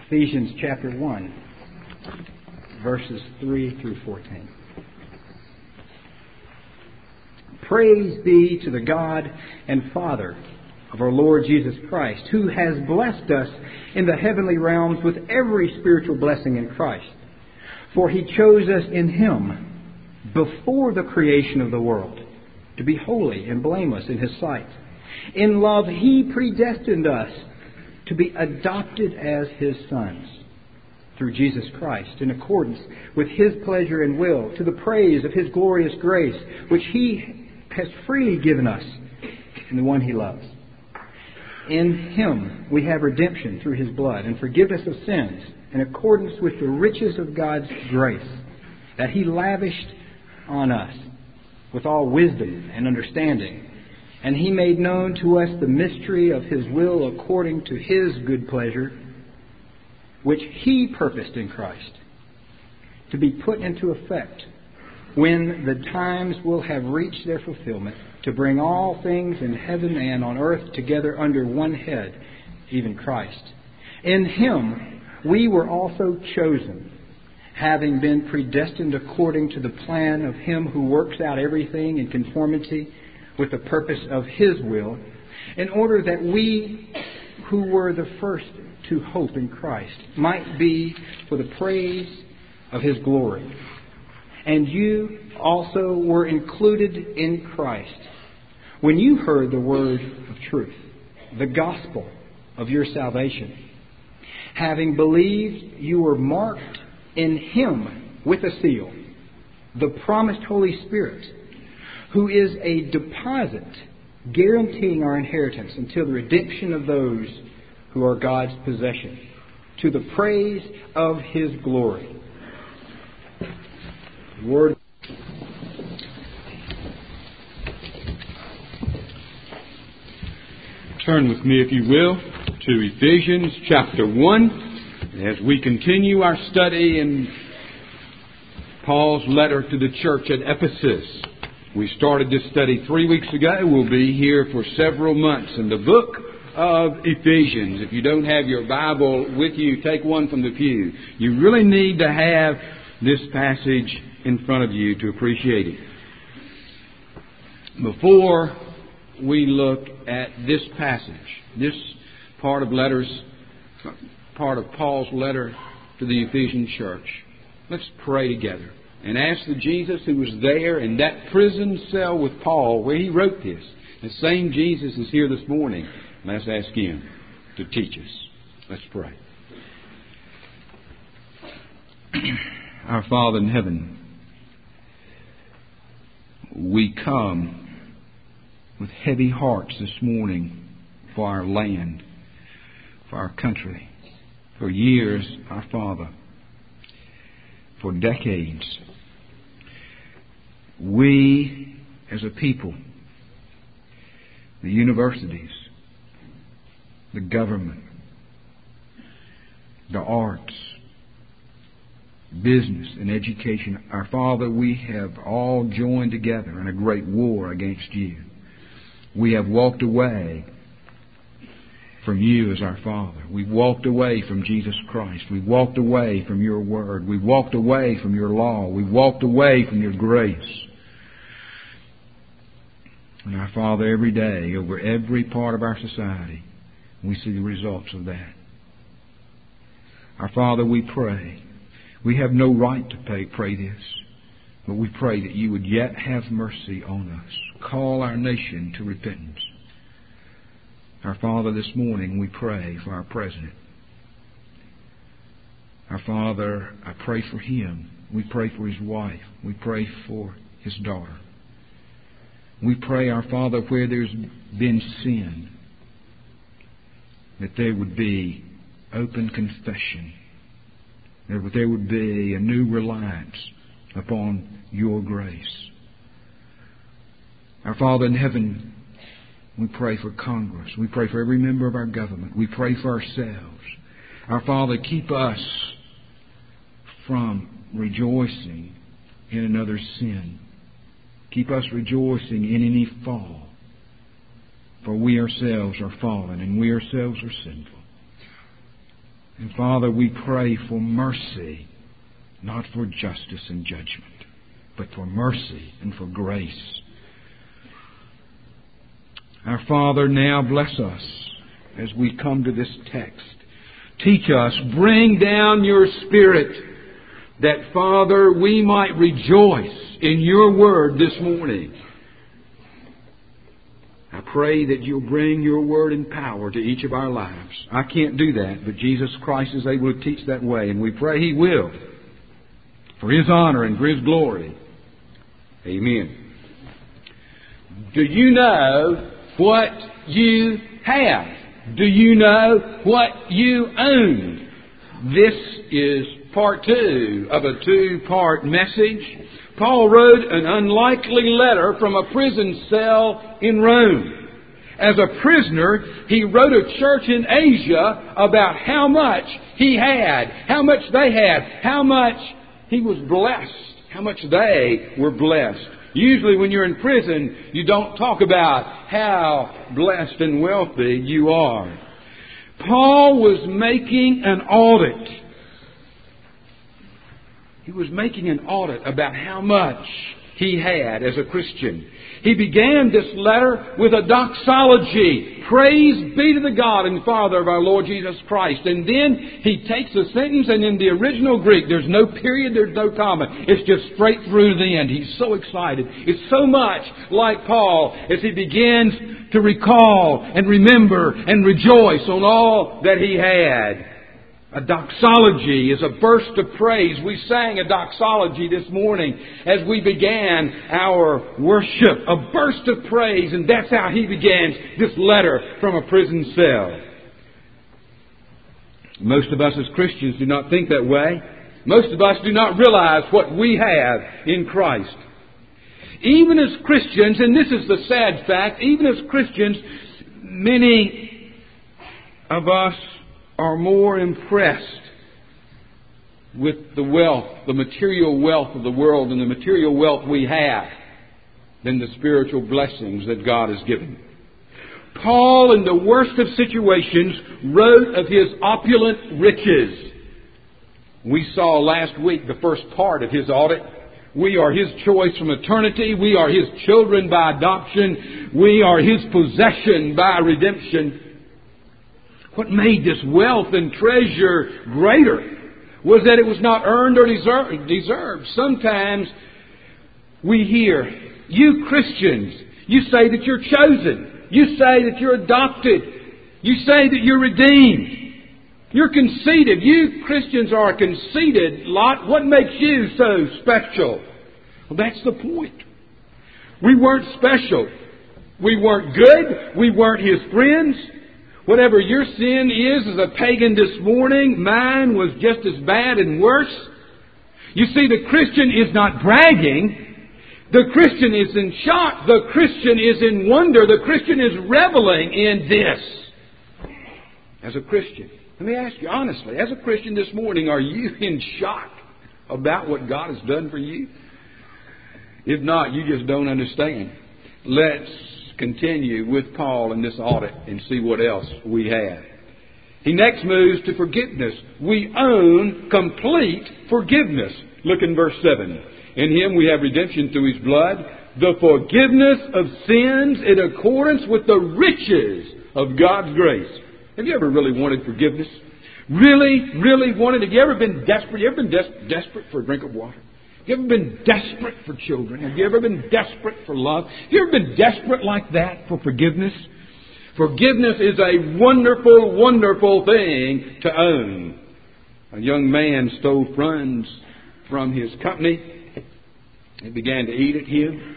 Ephesians chapter 1, verses 3 through 14. Praise be to the God and Father of our Lord Jesus Christ, who has blessed us in the heavenly realms with every spiritual blessing in Christ. For He chose us in Him before the creation of the world to be holy and blameless in His sight. In love He predestined us to be adopted as His sons through Jesus Christ, in accordance with His pleasure and will, to the praise of His glorious grace, which He has freely given us in the one He loves. In Him we have redemption through His blood and forgiveness of sins, in accordance with the riches of God's grace that He lavished on us with all wisdom and understanding. And He made known to us the mystery of His will according to His good pleasure, which He purposed in Christ, to be put into effect when the times will have reached their fulfillment, to bring all things in heaven and on earth together under one head, even Christ. In Him we were also chosen, having been predestined according to the plan of Him who works out everything in conformity with the purpose of His will, in order that we who were the first to hope in Christ might be for the praise of His glory. And you also were included in Christ when you heard the word of truth, the gospel of your salvation. Having believed, you were marked in Him with a seal, the promised Holy Spirit, who is a deposit guaranteeing our inheritance until the redemption of those who are God's possession, to the praise of His glory. Word. Turn with me, if you will, to Ephesians chapter 1 as we continue our study in Paul's letter to the church at Ephesus. We started this study 3 weeks ago. We'll be here for several months in the book of Ephesians. If you don't have your Bible with you, take one from the pew. You really need to have this passage in front of you to appreciate it. Before we look at this passage, this part of Paul's letter to the Ephesian church, let's pray together and ask the Jesus who was there in that prison cell with Paul where he wrote this. The same Jesus is here this morning. Let's ask Him to teach us. Let's pray. Our Father in heaven, we come with heavy hearts this morning for our land, for our country. For years, our Father, for decades, we as a people, the universities, the government, the arts, business and education, our Father, we have all joined together in a great war against You. We have walked away from You as our Father. We've walked away from Jesus Christ. We've walked away from Your Word. We've walked away from Your law. We've walked away from Your grace. And our Father, every day, over every part of our society, we see the results of that. Our Father, we pray. We have no right to pray this, but we pray that You would yet have mercy on us. Call our nation to repentance. Our Father, this morning we pray for our President. Our Father, I pray for him. We pray for his wife. We pray for his daughter. We pray, our Father, where there's been sin, that there would be open confession. That there would be a new reliance upon Your grace. Our Father in heaven, we pray for Congress. We pray for every member of our government. We pray for ourselves. Our Father, keep us from rejoicing in another's sin. Keep us rejoicing in any fall. For we ourselves are fallen and we ourselves are sinful. And Father, we pray for mercy, not for justice and judgment, but for mercy and for grace. Our Father, now bless us as we come to this text. Teach us, bring down your Spirit, that, Father, we might rejoice in your word this morning. I pray that you'll bring your word in power to each of our lives. I can't do that, but Jesus Christ is able to teach that way, and we pray He will, for His honor and for His glory. Amen. Do you know what you have? Do you know what you own? This is part 2 of a 2-part message. Paul wrote an unlikely letter from a prison cell in Rome. As a prisoner, he wrote a church in Asia about how much he had, how much they had, how much he was blessed, how much they were blessed. Usually when you're in prison, you don't talk about how blessed and wealthy you are. Paul was making an audit. He was making an audit about how much he had as a Christian. He began this letter with a doxology. Praise be to the God and Father of our Lord Jesus Christ. And then he takes a sentence, and in the original Greek, there's no period, there's no comma. It's just straight through to the end. He's so excited. It's so much like Paul as he begins to recall and remember and rejoice on all that he had. A doxology is a burst of praise. We sang a doxology this morning as we began our worship. A burst of praise, and that's how he begins this letter from a prison cell. Most of us as Christians do not think that way. Most of us do not realize what we have in Christ. Even as Christians, and this is the sad fact, even as Christians, many of us are more impressed with the wealth, the material wealth of the world and the material wealth we have than the spiritual blessings that God has given. Paul, in the worst of situations, wrote of his opulent riches. We saw last week the first part of his audit. We are His choice from eternity. We are His children by adoption. We are His possession by redemption. What made this wealth and treasure greater was that it was not earned or deserved. Sometimes we hear, you Christians, you say that you're chosen. You say that you're adopted. You say that you're redeemed. You're conceited. You Christians are a conceited lot. What makes you so special? Well, that's the point. We weren't special. We weren't good. We weren't His friends. Whatever your sin is as a pagan this morning, mine was just as bad and worse. You see, the Christian is not bragging. The Christian is in shock. The Christian is in wonder. The Christian is reveling in this. As a Christian, let me ask you honestly, as a Christian this morning, are you in shock about what God has done for you? If not, you just don't understand. Let's continue with Paul in this audit and see what else we have. He next moves to forgiveness. We own complete forgiveness. Look in verse 7. In Him we have redemption through His blood, the forgiveness of sins in accordance with the riches of God's grace. Have you ever really wanted forgiveness? Really wanted? Have you ever been desperate? You ever been desperate for a drink of water? Have you ever been desperate for children? Have you ever been desperate for love? Have you ever been desperate like that for forgiveness? Forgiveness is a wonderful, wonderful thing to own. A young man stole funds from his company. He began to eat at him.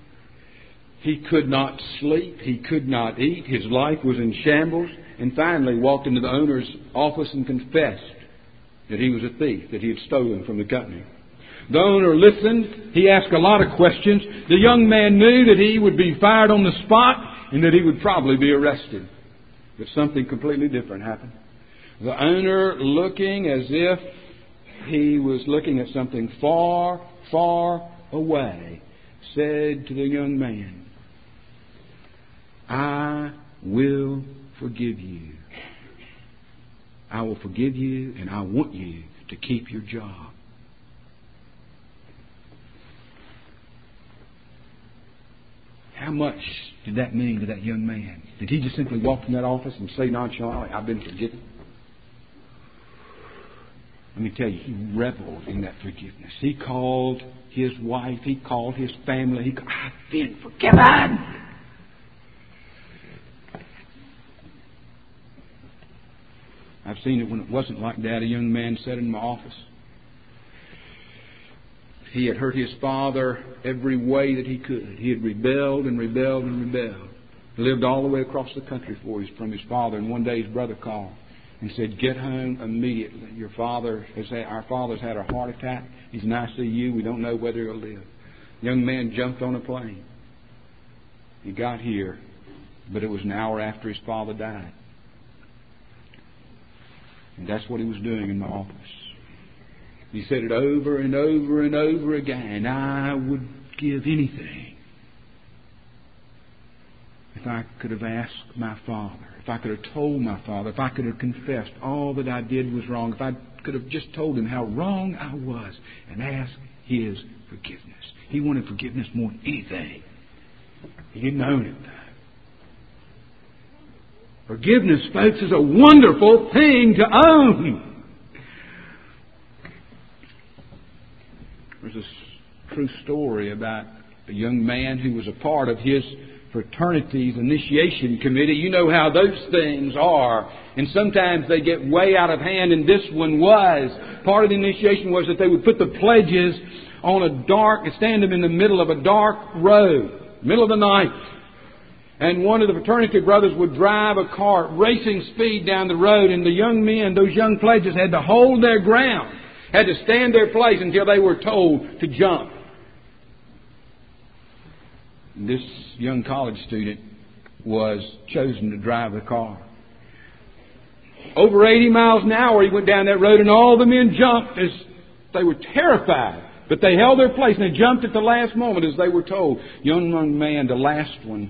He could not sleep. He could not eat. His life was in shambles. And finally walked into the owner's office and confessed that he was a thief, that he had stolen from the company. The owner listened. He asked a lot of questions. The young man knew that he would be fired on the spot and that he would probably be arrested. But something completely different happened. The owner, looking as if he was looking at something far, far away, said to the young man, I will forgive you. I will forgive you, and I want you to keep your job. How much did that mean to that young man? Did he just simply walk in that office and say nonchalantly, I've been forgiven? Let me tell you, he reveled in that forgiveness. He called his wife. He called his family. I've been forgiven. I've seen it when it wasn't like that. A young man sat in my office. He had hurt his father every way that he could. He had rebelled and rebelled and rebelled. He lived all the way across the country from his father. And one day his brother called and said, get home immediately. Our father's had a heart attack. He's in ICU. We don't know whether he'll live. The young man jumped on a plane. He got here, but it was an hour after his father died. And that's what he was doing in my office. He said it over and over and over again. I would give anything if I could have asked my father, if I could have told my father, if I could have confessed all that I did was wrong, if I could have just told him how wrong I was and asked his forgiveness. He wanted forgiveness more than anything. He didn't own it. Forgiveness, folks, is a wonderful thing to own. There's a true story about a young man who was a part of his fraternity's initiation committee. You know how those things are. And sometimes they get way out of hand, and this one was. Part of the initiation was that they would put the pledges on stand them in the middle of a dark road, middle of the night. And one of the fraternity brothers would drive a car at racing speed down the road, and the young men, those young pledges, had to hold their ground, had to stand their place until they were told to jump. And this young college student was chosen to drive the car. Over 80 miles an hour he went down that road, and all the men jumped as they were terrified. But they held their place, and they jumped at the last moment as they were told. Young man, the last one,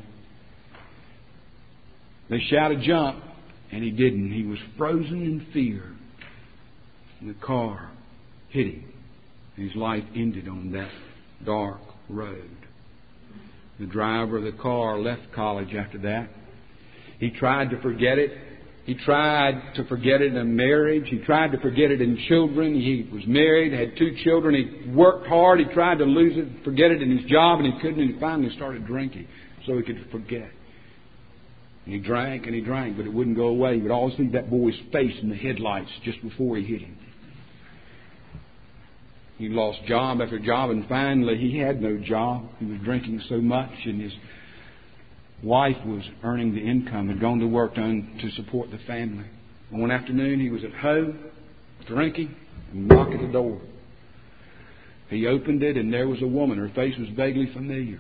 they shouted jump, and he didn't. He was frozen in fear. And the car hit him. And his life ended on that dark road. The driver of the car left college after that. He tried to forget it. He tried to forget it in marriage. He tried to forget it in children. He was married, had 2 children. He worked hard. He tried to lose it, forget it in his job, and he couldn't. And he finally started drinking so he could forget. And he drank, but it wouldn't go away. He would always see that boy's face in the headlights just before he hit him. He lost job after job, and finally he had no job. He was drinking so much, and his wife was earning the income, had gone to work to support the family. And one afternoon he was at home, drinking, and knocked at the door. He opened it, and there was a woman. Her face was vaguely familiar.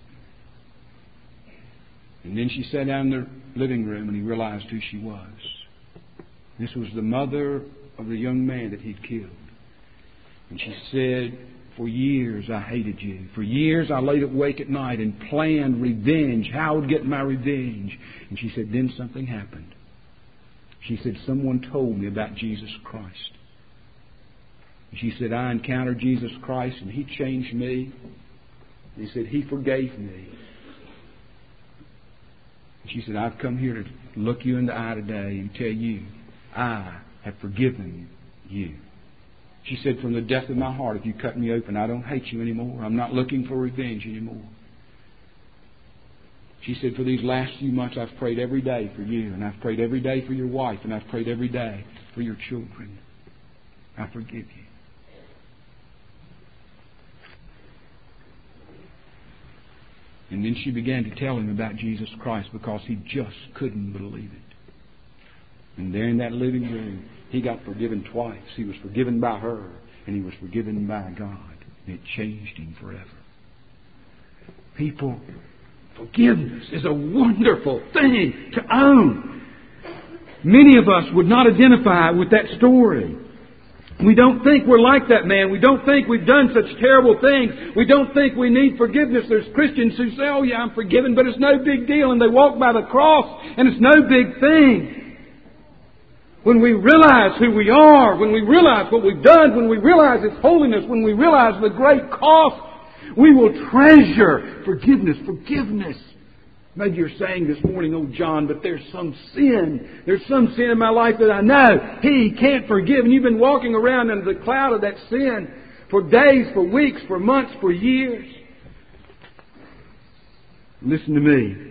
And then she sat down in the living room, and he realized who she was. This was the mother of the young man that he'd killed. And she said, for years I hated you. For years I laid awake at night and planned revenge, how I would get my revenge. And she said, then something happened. She said, someone told me about Jesus Christ. And she said, I encountered Jesus Christ, and He changed me. And He said, He forgave me. She said, I've come here to look you in the eye today and tell you, I have forgiven you. She said, from the depth of my heart, if you cut me open, I don't hate you anymore. I'm not looking for revenge anymore. She said, for these last few months, I've prayed every day for you, and I've prayed every day for your wife, and I've prayed every day for your children. I forgive you. And then she began to tell him about Jesus Christ because he just couldn't believe it. And there in that living room, he got forgiven twice. He was forgiven by her, and he was forgiven by God. And it changed him forever. People, forgiveness is a wonderful thing to own. Many of us would not identify with that story. We don't think we're like that man. We don't think we've done such terrible things. We don't think we need forgiveness. There's Christians who say, oh yeah, I'm forgiven, but it's no big deal. And they walk by the cross, and it's no big thing. when we realize who we are, when we realize what we've done, when we realize His holiness, when we realize the great cost, we will treasure forgiveness. Forgiveness. Maybe you're saying this morning, oh John, but there's some sin. There's some sin in my life that I know He can't forgive. And you've been walking around under the cloud of that sin for days, for weeks, for months, for years. Listen to me.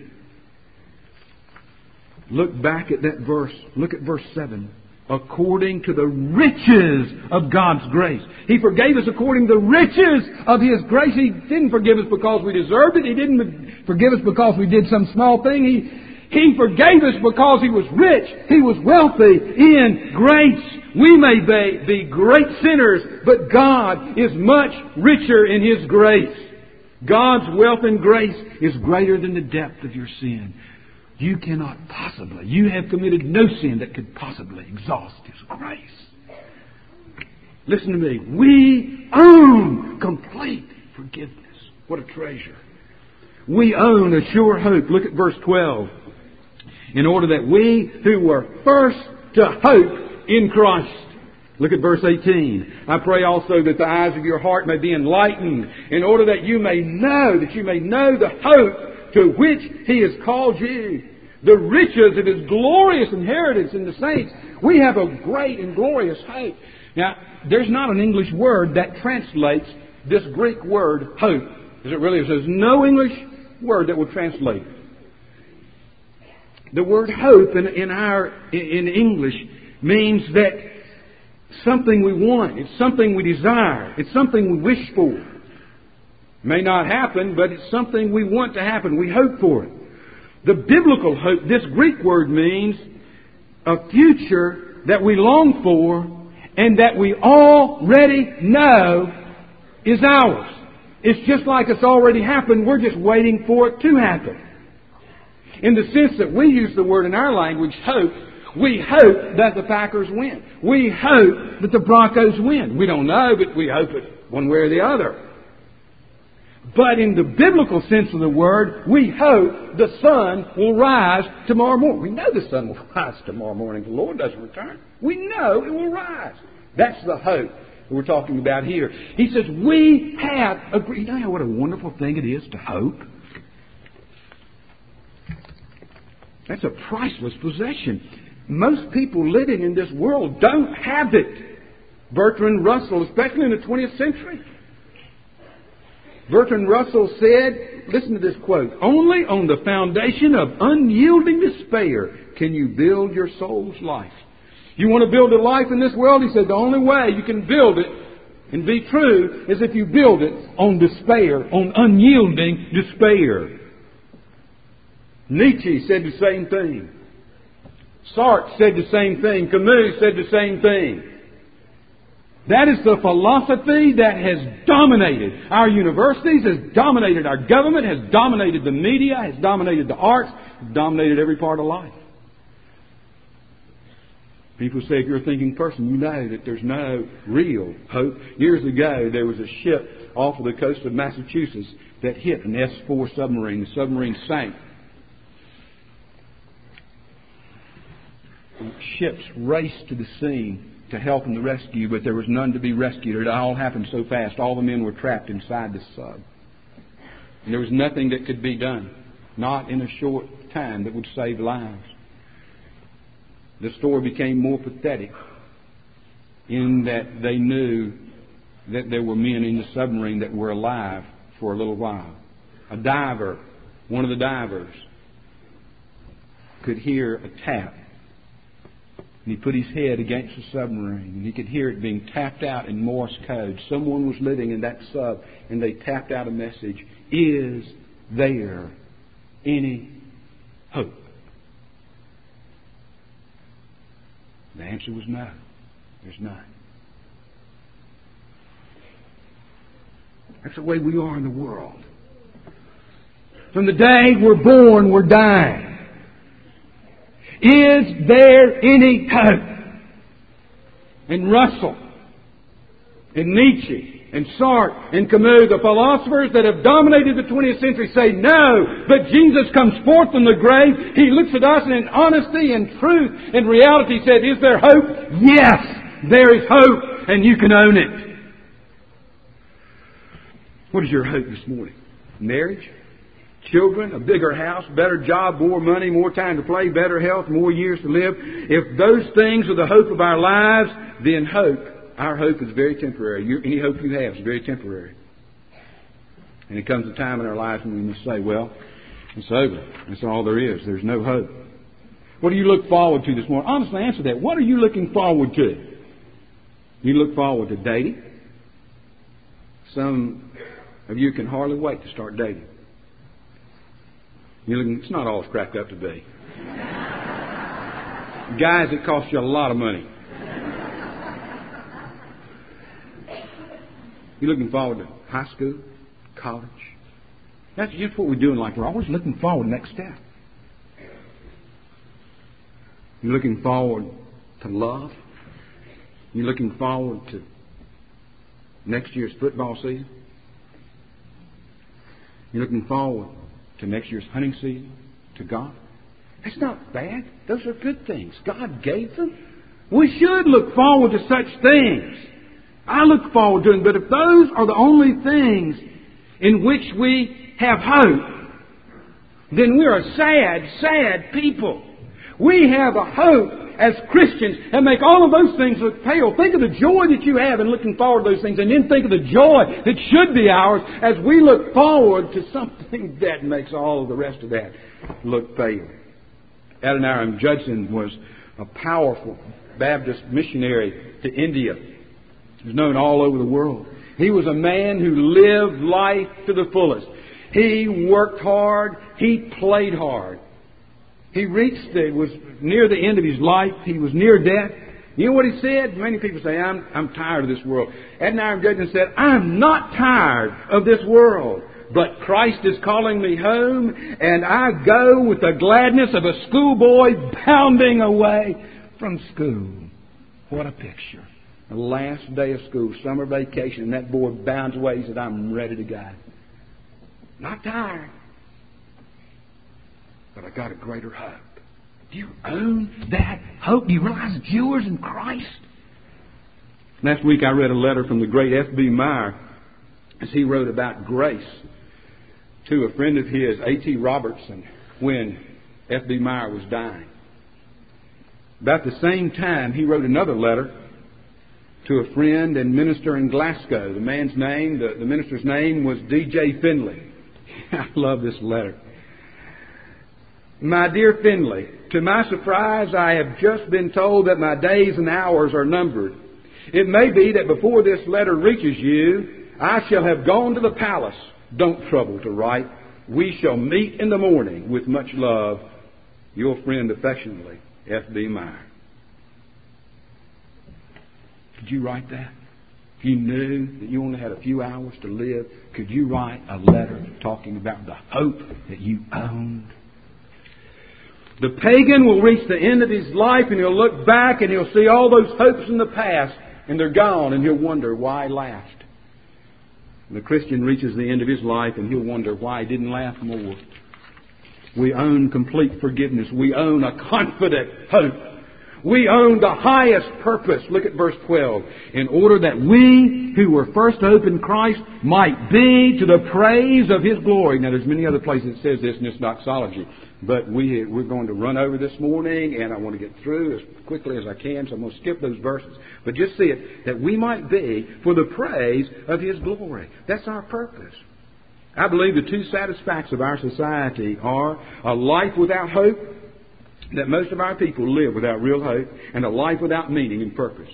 Look back at that verse. Look at verse 7. According to the riches of God's grace. He forgave us according to the riches of His grace. He didn't forgive us because we deserved it. He didn't forgive us because we did some small thing. He forgave us because He was rich. He was wealthy in grace. We may be great sinners, but God is much richer in His grace. God's wealth and grace is greater than the depth of your sin. You cannot possibly, you have committed no sin that could possibly exhaust His grace. Listen to me. We own complete forgiveness. What a treasure. We own a sure hope. Look at verse 12. In order that we who were first to hope in Christ. Look at verse 18. I pray also that the eyes of your heart may be enlightened, in order that you may know the hope to which He has called you, the riches of His glorious inheritance in the saints. We have a great and glorious hope. Now, there's not an English word that translates this Greek word hope. There's no English word that will translate it. The word hope in English means that something we want, it's something we desire, it's something we wish for. May not happen, but it's something we want to happen. We hope for it. The biblical hope, this Greek word means a future that we long for and that we already know is ours. It's just like it's already happened. We're just waiting for it to happen. In the sense that we use the word in our language, hope, we hope that the Packers win. We hope that the Broncos win. We don't know, but we hope it one way or the other. But in the biblical sense of the word, we hope the sun will rise tomorrow morning. We know the sun will rise tomorrow morning if the Lord doesn't return. We know it will rise. That's the hope that we're talking about here. He says, we have agreed. You know what a wonderful thing it is to hope? That's a priceless possession. Most people living in this world don't have it. Bertrand Russell, especially in the 20th century. Bertrand Russell said, listen to this quote, only on the foundation of unyielding despair can you build your soul's life. You want to build a life in this world? He said, the only way you can build it and be true is if you build it on despair, on unyielding despair. Nietzsche said the same thing. Sartre said the same thing. Camus said the same thing. That is the philosophy that has dominated our universities, has dominated our government, has dominated the media, has dominated the arts, has dominated every part of life. People say if you're a thinking person, you know that there's no real hope. Years ago, there was a ship off of the coast of Massachusetts that hit an S-4 submarine. The submarine sank. Ships raced to the scene to help in the rescue, but there was none to be rescued. It all happened so fast. All the men were trapped inside the sub. And there was nothing that could be done, not in a short time, that would save lives. The story became more pathetic in that they knew that there were men in the submarine that were alive for a little while. A diver, one of the divers, could hear a tap. And he put his head against the submarine, and he could hear it being tapped out in Morse code. Someone was living in that sub, and they tapped out a message. Is there any hope? The answer was no. There's none. That's the way we are in the world. From the day we're born, we're dying. Is there any hope? And Russell, And Nietzsche and Sartre and Camus, the philosophers that have dominated the 20th century, say no, but Jesus comes forth from the grave. He looks at us and in honesty and truth and reality said, is there hope? Yes, there is hope, and you can own it. What is your hope this morning? Marriage? Children? A bigger house? Better job? More money? More time to play? Better health? More years to live? If those things are the hope of our lives, then our hope is very temporary. Any hope you have is very temporary. And it comes a time in our lives when we must say, well, it's over. That's all there is. There's no hope. What do you look forward to this morning? Honestly, answer that. What are you looking forward to? You look forward to dating? Some of you can hardly wait to start dating. It's not all it's cracked up to be. Guys, it costs you a lot of money. You're looking forward to high school, college. That's just what we do in life. We're always looking forward to the next step. You're looking forward to love. You're looking forward to next year's football season. You're looking forward to next year's hunting season, to God. That's not bad. Those are good things. God gave them. We should look forward to such things. I look forward to them. But if those are the only things in which we have hope, then we are sad, sad people. We have a hope as Christians that make all of those things look pale. Think of the joy that you have in looking forward to those things, and then think of the joy that should be ours as we look forward to something that makes all of the rest of that look pale. Adoniram Judson was a powerful Baptist missionary to India. He was known all over the world. He was a man who lived life to the fullest. He worked hard. He played hard. He was near the end of his life. He was near death. You know what he said? Many people say, I'm tired of this world. Adoniram Judson said, I'm not tired of this world, but Christ is calling me home, and I go with the gladness of a schoolboy bounding away from school. What a picture. The last day of school, summer vacation, and that boy bounds away. He said, I'm ready to go. Not tired, but I got a greater hope. Do you own that hope? Do you realize it's yours in Christ? Last week I read a letter from the great F.B. Meyer as he wrote about grace to a friend of his, A.T. Robertson, when F.B. Meyer was dying. About the same time, he wrote another letter to a friend and minister in Glasgow. The minister's name was D.J. Finley. I love this letter. My dear Finley, to my surprise, I have just been told that my days and hours are numbered. It may be that before this letter reaches you, I shall have gone to the palace. Don't trouble to write. We shall meet in the morning. With much love, your friend affectionately, F.B. Meyer. Could you write that? If you knew that you only had a few hours to live, could you write a letter talking about the hope that you owned? The pagan will reach the end of his life and he'll look back and he'll see all those hopes in the past and they're gone, and he'll wonder why he laughed. And the Christian reaches the end of his life and he'll wonder why he didn't laugh more. We own complete forgiveness. We own a confident hope. We own the highest purpose. Look at verse 12. In order that we who were first hope in Christ might be to the praise of His glory. Now there's many other places that says this in this doxology. But we're going to run over this morning, and I want to get through as quickly as I can, so I'm going to skip those verses. But just see it, that we might be for the praise of His glory. That's our purpose. I believe the two saddest facts of our society are a life without hope, that most of our people live without real hope, and a life without meaning and purpose.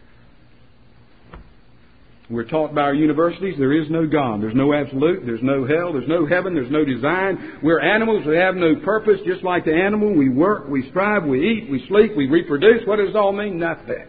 We're taught by our universities there is no God. There's no absolute. There's no hell. There's no heaven. There's no design. We're animals. We have no purpose. Just like the animal, we work, we strive, we eat, we sleep, we reproduce. What does it all mean? Nothing.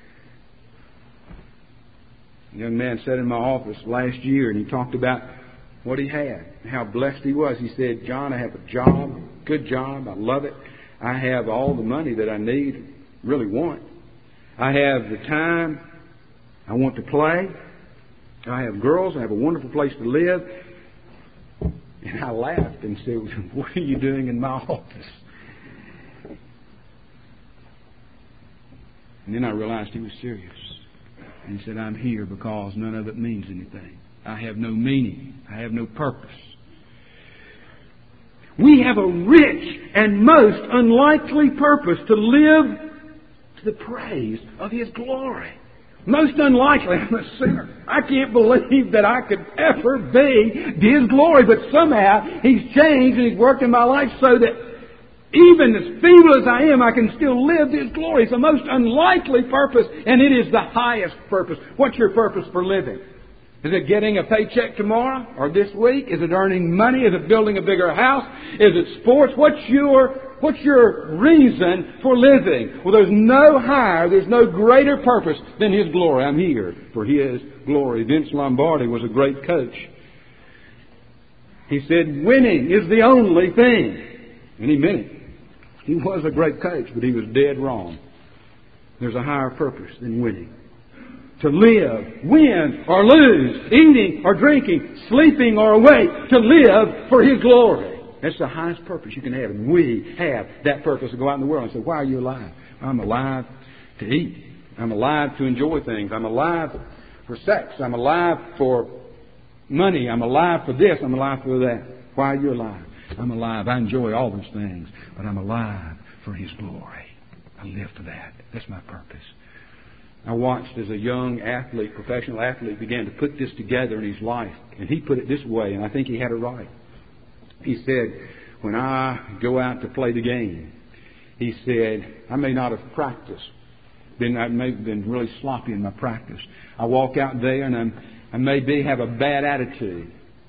A young man sat in my office last year and he talked about what he had, how blessed he was. He said, John, I have a job, good job. I love it. I have all the money that I need, really want. I have the time I want to play. I have girls. I have a wonderful place to live. And I laughed and said, what are you doing in my office? And then I realized he was serious. And he said, I'm here because none of it means anything. I have no meaning. I have no purpose. We have a rich and most unlikely purpose to live to the praise of His glory. Most unlikely. I'm a sinner. I can't believe that I could ever be to His glory. But somehow He's changed and He's worked in my life so that even as feeble as I am, I can still live to His glory. It's the most unlikely purpose, and it is the highest purpose. What's your purpose for living? Is it getting a paycheck tomorrow or this week? Is it earning money? Is it building a bigger house? Is it sports? What's your reason for living? Well, there's no higher, there's no greater purpose than His glory. I'm here for His glory. Vince Lombardi was a great coach. He said, winning is the only thing. And he meant it. He was a great coach, but he was dead wrong. There's a higher purpose than winning. To live, win or lose, eating or drinking, sleeping or awake, to live for His glory. That's the highest purpose you can have. And we have that purpose to go out in the world and say, why are you alive? I'm alive to eat. I'm alive to enjoy things. I'm alive for sex. I'm alive for money. I'm alive for this. I'm alive for that. Why are you alive? I'm alive. I enjoy all those things. But I'm alive for His glory. I live for that. That's my purpose. I watched as a young athlete, professional athlete, began to put this together in his life. And he put it this way, and I think he had it right. He said, when I go out to play the game, he said, I may not have practiced. I may have been really sloppy in my practice. I walk out there and I maybe have a bad attitude.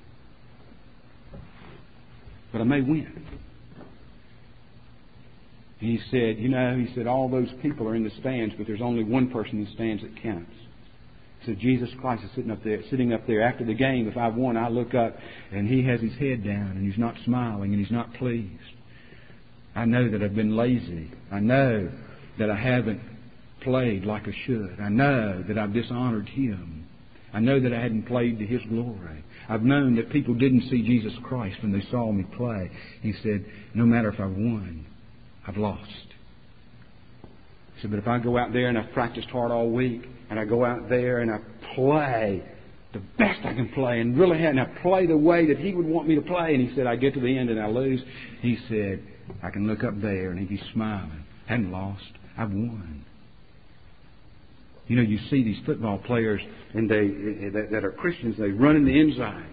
But I may win. And he said, all those people are in the stands, but there's only one person in the stands that counts. He said, Jesus Christ is sitting up there after the game. If I've won, I look up and He has His head down and He's not smiling and He's not pleased. I know that I've been lazy. I know that I haven't played like I should. I know that I've dishonored Him. I know that I hadn't played to His glory. I've known that people didn't see Jesus Christ when they saw me play. He said, no matter if I've won, I've lost. He said, but if I go out there and I've practiced hard all week, and I go out there and I play the best I can play, and really and I play the way that He would want me to play, and he said, I get to the end and I lose. He said, I can look up there and He's smiling. I haven't lost. I've won. You know, you see these football players and that are Christians, they run in the end zone.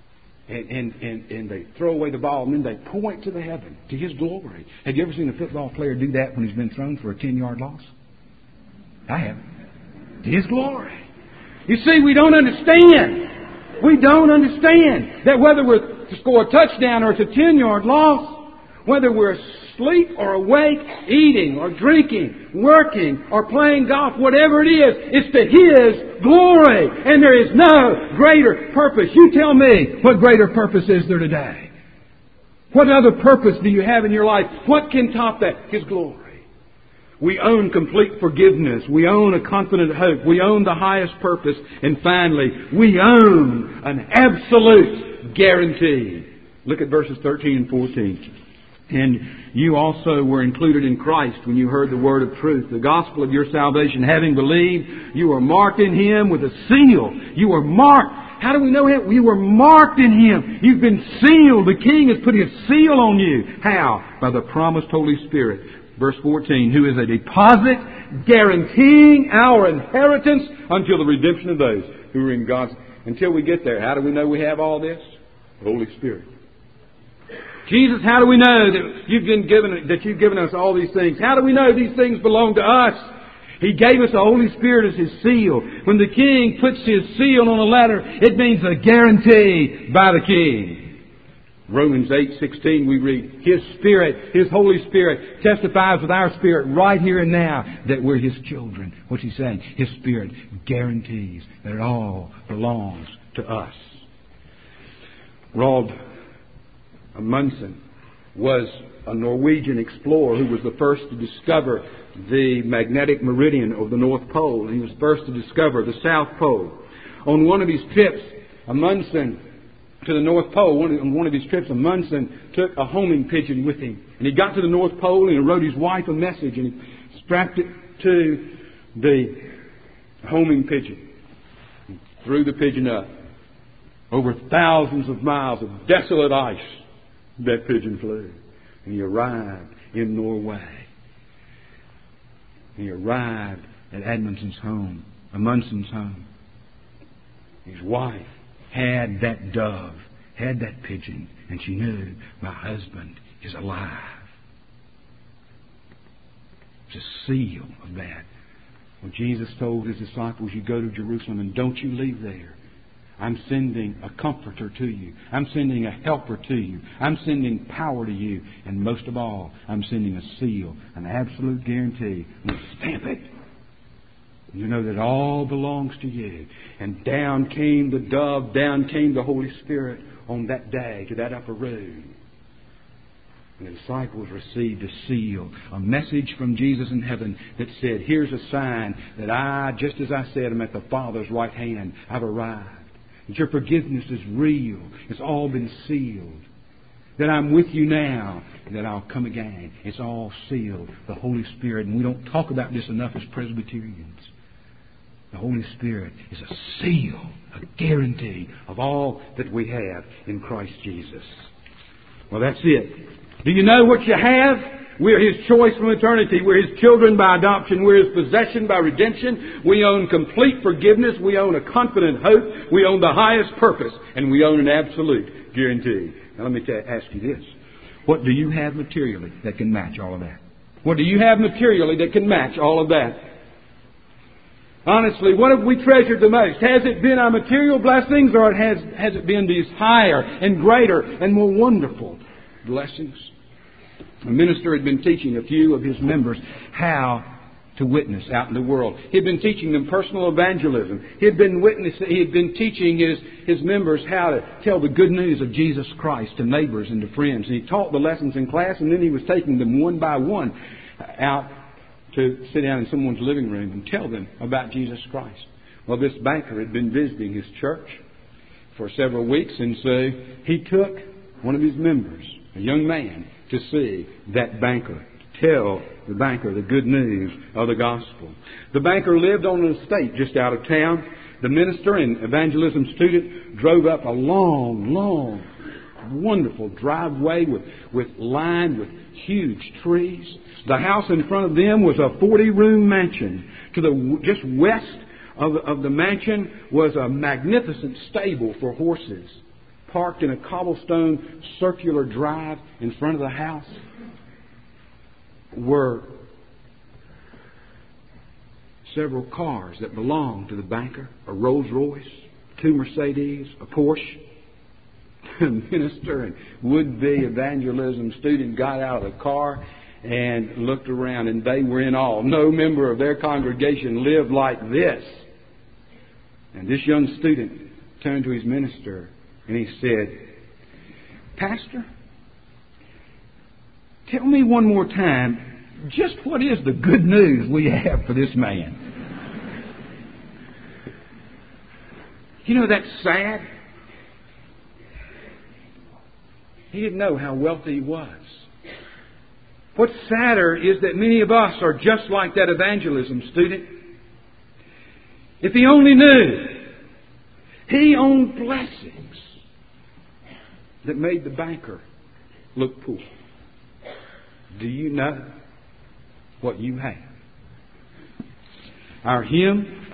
And they throw away the ball, and then they point to the heaven, to His glory. Have you ever seen a football player do that when he's been thrown for a 10-yard loss? I have. To His glory. You see, we don't understand. We don't understand that whether we're to score a touchdown or it's a 10-yard loss, whether we're asleep or awake, eating or drinking, working or playing golf, whatever it is, it's to His glory. And there is no greater purpose. You tell me, what greater purpose is there today? What other purpose do you have in your life? What can top that? His glory. We own complete forgiveness. We own a confident hope. We own the highest purpose. And finally, we own an absolute guarantee. Look at verses 13 and 14. And you also were included in Christ when you heard the word of truth, the gospel of your salvation. Having believed, you were marked in Him with a seal. You were marked. How do we know Him? You were marked in Him. You've been sealed. The King has put His seal on you. How? By the promised Holy Spirit. Verse 14, who is a deposit guaranteeing our inheritance until the redemption of those who are in God's. Until we get there, how do we know we have all this? The Holy Spirit. Jesus, how do we know that you've given us all these things? How do we know these things belong to us? He gave us the Holy Spirit as His seal. When the King puts His seal on a letter, it means a guarantee by the King. Romans 8:16 we read, His Spirit, His Holy Spirit testifies with our spirit right here and now that we're His children. What's He saying? His Spirit guarantees that it all belongs to us. Rod Munson was a Norwegian explorer who was the first to discover the magnetic meridian of the North Pole. And he was first to discover the South Pole. On one of his trips, Amundsen, to the North Pole, on one of his trips, Amundsen took a homing pigeon with him. And he got to the North Pole and he wrote his wife a message and he strapped it to the homing pigeon. He threw the pigeon up. Over thousands of miles of desolate ice, that pigeon flew. And he arrived in Norway. He arrived at Amundsen's home. His wife had that dove, had that pigeon, and she knew my husband is alive. It's a seal of that. When Jesus told his disciples, you go to Jerusalem and don't you leave there. I'm sending a comforter to you. I'm sending a helper to you. I'm sending power to you. And most of all, I'm sending a seal, an absolute guarantee. And stamp it. You know that all belongs to you. And down came the dove, down came the Holy Spirit on that day to that upper room. And the disciples received a seal, a message from Jesus in heaven that said, here's a sign that I, just as I said, I'm at the Father's right hand. I've arrived. That your forgiveness is real. It's all been sealed. That I'm with you now. And that I'll come again. It's all sealed. The Holy Spirit. And we don't talk about this enough as Presbyterians. The Holy Spirit is a seal, a guarantee of all that we have in Christ Jesus. Well, that's it. Do you know what you have? We're His choice from eternity. We're His children by adoption. We're His possession by redemption. We own complete forgiveness. We own a confident hope. We own the highest purpose. And we own an absolute guarantee. Now let me ask you this. What do you have materially that can match all of that? What do you have materially that can match all of that? Honestly, what have we treasured the most? Has it been our material blessings, or has it been these higher and greater and more wonderful blessings? A minister had been teaching a few of his members how to witness out in the world. He had been teaching them personal evangelism. He had been teaching his members how to tell the good news of Jesus Christ to neighbors and to friends. And he taught the lessons in class, and then he was taking them one by one out to sit down in someone's living room and tell them about Jesus Christ. Well, this banker had been visiting his church for several weeks, and so he took one of his members, a young man, to see that banker, to tell the banker the good news of the gospel. The banker lived on an estate just out of town. The minister and evangelism student drove up a long, wonderful driveway lined with huge trees. The house in front of them was a 40-room mansion. To the just west of the mansion was a magnificent stable for horses, parked in a cobblestone circular drive in front of the house were several cars that belonged to the banker, a Rolls Royce, 2 Mercedes, a Porsche. The minister and would-be evangelism student got out of the car and looked around, and they were in awe. No member of their congregation lived like this. And this young student turned to his minister and he said, Pastor, tell me one more time, just what is the good news we have for this man? You know, that's sad. He didn't know how wealthy he was. What's sadder is that many of us are just like that evangelism student. If he only knew he owned blessings that made the banker look poor. Do you know what you have? Our hymn